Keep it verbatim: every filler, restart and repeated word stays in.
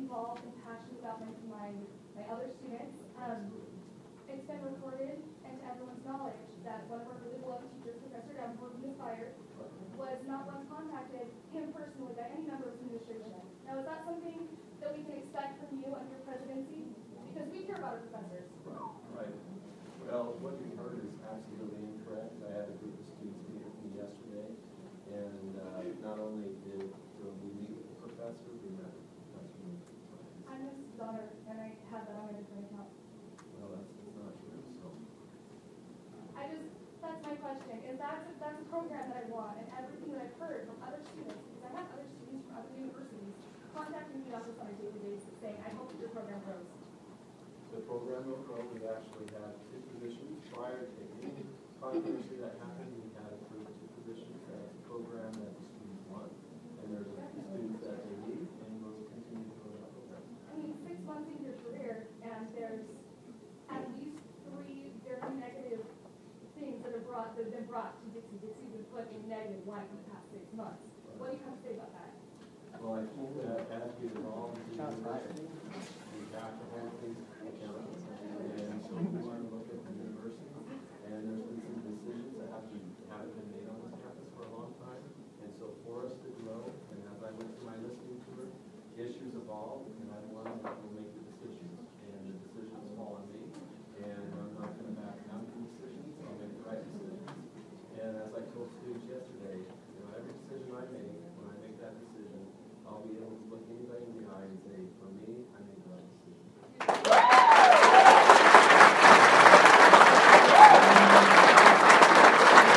involved and passionate about my, my, my other students. Um, it's been recorded and to everyone's knowledge that one of our really beloved teachers, Professor Davenport, who was fired, was not once contacted him personally by any member of his administration. Now, is that something that we can expect from you under your presidency? Because we care about our professors. Right. Well, what you heard is absolutely incorrect. I had a group of students meet with me yesterday, and uh, not only did uh, we meet with the professor, we met with the professor. I'm his daughter, and I have that on my different account. Well, that's, that's not true. So. I just, that's my question. Is that that's a program that I want, and everything that I've heard from other students, because I have other students from other universities contacting me about this on a daily basis, saying, I hope that your program grows. The program will grow. We actually had two positions prior to any controversy that happened. We had approved two positions. That's a program that the students want, and there's a few students that they need, and we'll continue to grow that program. I mean, six months into your career, and there's at least three very negative things that are brought that have been brought to Dixie. Dixie's been put in negative light in the past six months. What do you have to say about that? Well, I think that as we evolve into the university, we have to hold things accountable. And so we want to look at the university, and there's been some decisions that haven't, haven't been made on this campus for a long time. And so for us to grow, and as I went through my listening tour, issues evolve, and I want that will make